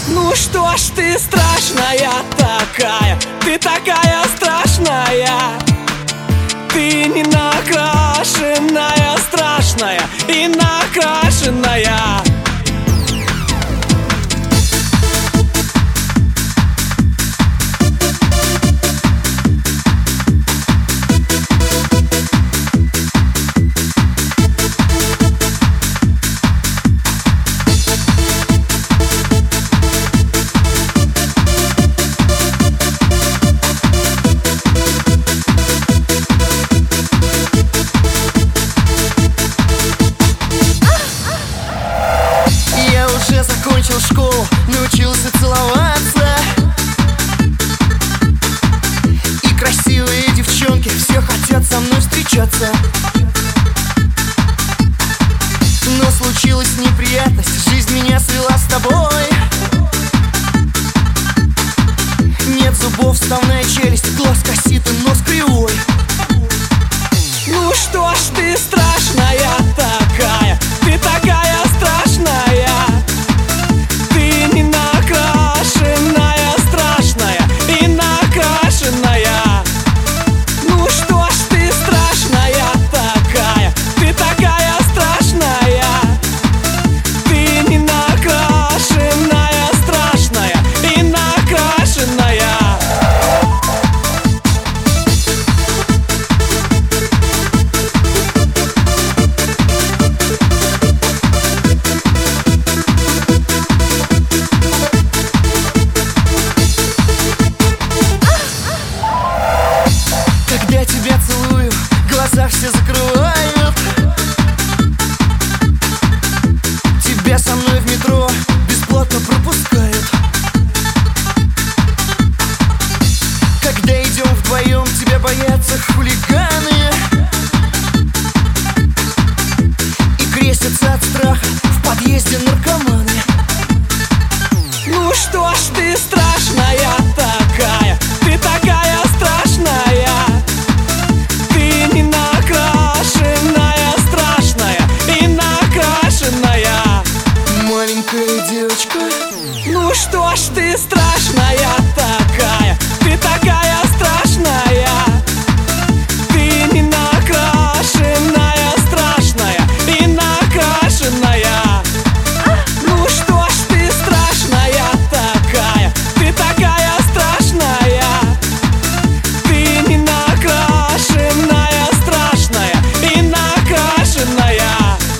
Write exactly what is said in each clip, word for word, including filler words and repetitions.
Ну что ж ты страшная такая, ты такая страшная. Ты не накрашенная, страшная и накрашенная. Я закончил школу, научился целоваться, и красивые девчонки все хотят со мной встречаться. Но случилась неприятность, жизнь меня свела с тобой. Нет зубов, вставная челюсть, глаз косит и нос кривой. Ну что ж ты страшная такая, ты такая страшная. Ты не накрашенная, страшная и накрашенная. Ну что ж ты страшная такая, ты такая страшная. Ты не накрашенная, страшная и накрашенная. Когда тебя целую, глаза все закрывают. Тебя со мной в метро бесплатно пропускают. Когда идем вдвоем, тебя боятся хулиганы и крестятся от страха в подъезде наркоманы. Ну что ж ты страшная такая, ты такая страшная. Ты не накрашенная, страшная и накрашенная. Маленькая девочка. Ну что ж ты страшная такая, ты такая страшная. Ты не накрашенная, страшная и накрашенная. Ну что ж ты страшная такая, ты такая страшная. Ты не накрашенная, страшная и накрашенная.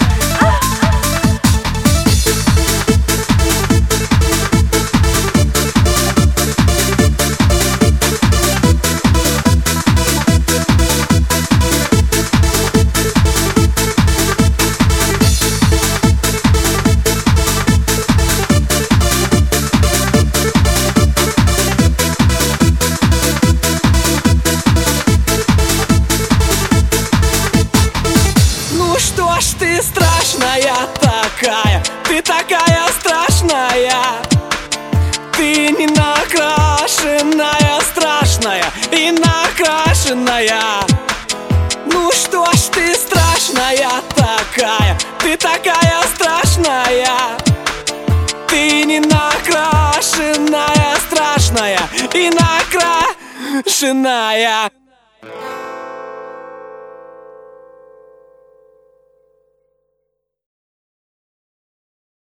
Ну что ж ты страшная такая, ты такая страшная. Ты не накрашенная, страшная и накрашенная. Ну что ж ты страшная такая, ты такая страшная. Ты не накрашенная, страшная и накрашенная.